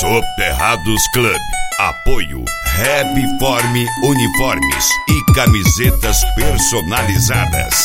Soterrados Club. Apoio Repform Uniformes e camisetas personalizadas.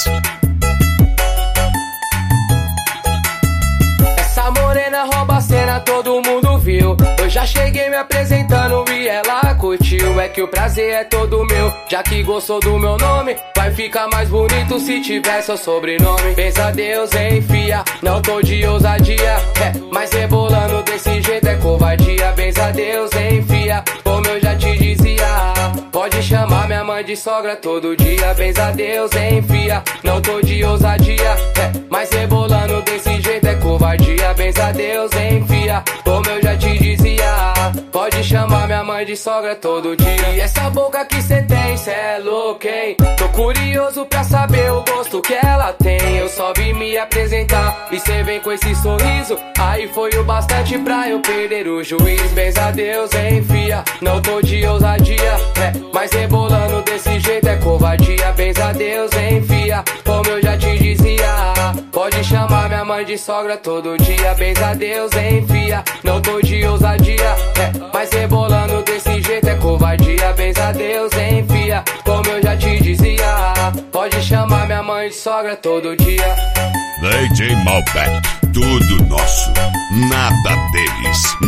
Essa morena rouba a cena, todo mundo viu. Eu já cheguei me apresentando e ela curtiu. É que o prazer é todo meu, já que gostou do meu nome. Vai ficar mais bonito se tiver seu sobrenome. Pensa Deus, enfia, não tô de ousadia. Mas rebolando desse jeito é covardia. Pensa Deus, enfia, como eu já te dizia. Pode chamar minha mãe de sogra todo dia. Pensa Deus, enfia, não tô de ousadia. Mas rebolando desse jeito é covardia. Pensa Deus, enfia, como eu já te dizia. Pode chamar minha mãe de sogra todo dia. E essa boca que cê tem, cê é louco, hein? Tô curioso pra saber o gosto que ela tem. Eu só vim me apresentar e cê vem com esse sorriso. Aí foi o bastante pra eu perder o juiz. Benza Deus, enfia, não tô de ousadia. Mas rebolando desse jeito é covardia. Benza Deus, enfia, como eu já te dizia. Pode chamar minha mãe de sogra todo dia. Benza Deus, enfia, não tô de ousadia. Mas rebolando desse jeito é covardia. Benza Deus, enfia, como eu já te dizia. Pode chamar minha mãe de sogra todo dia. DJ Malbec, tudo nosso, nada deles.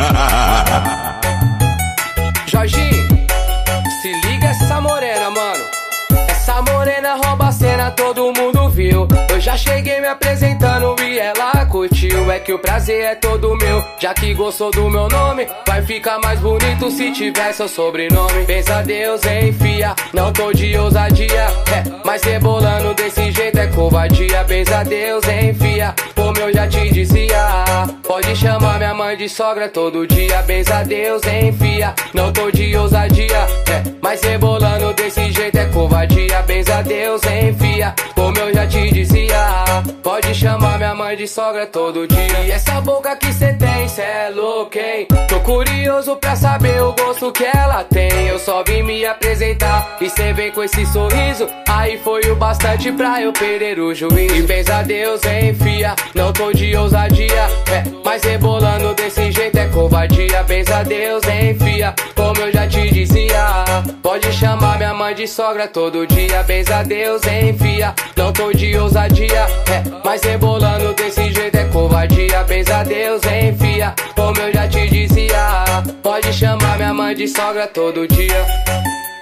Jorginho, se liga essa morena, mano. Essa morena rouba a cena, todo mundo viu. Eu já cheguei me apresentando e ela curtiu. É que o prazer é todo meu, já que gostou do meu nome. Vai ficar mais bonito se tiver seu sobrenome. Pensa Deus, enfia, não tô de ousadia. Mas rebolando desse jeito é covardia. Pensa Deus, enfia, como eu já te dizia. Pode chamar minha mãe de sogra todo dia. Pensa Deus, enfia, não tô de ousadia. Mas rebolando desse jeito é covardia. Benza Deus, enfia, como eu já te dizia. Pode chamar minha mãe de sogra todo dia. E essa boca que cê tem, cê é louco, hein? Tô curioso pra saber o gosto que ela tem. Eu só vim me apresentar e cê vem com esse sorriso. Aí foi o bastante pra eu perder o juiz. E benza Deus, enfia, não tô de ousadia. Mas rebolando desse jeito é covardia. Benza Deus, enfia, como eu já te dizia. Pode chamar minha mãe de sogra todo dia. Benza Deus, enfia, não tô de ousadia. Mas rebolando desse jeito é covardia. Benza Deus, enfia, como eu já te dizia. Pode chamar minha mãe de sogra todo dia.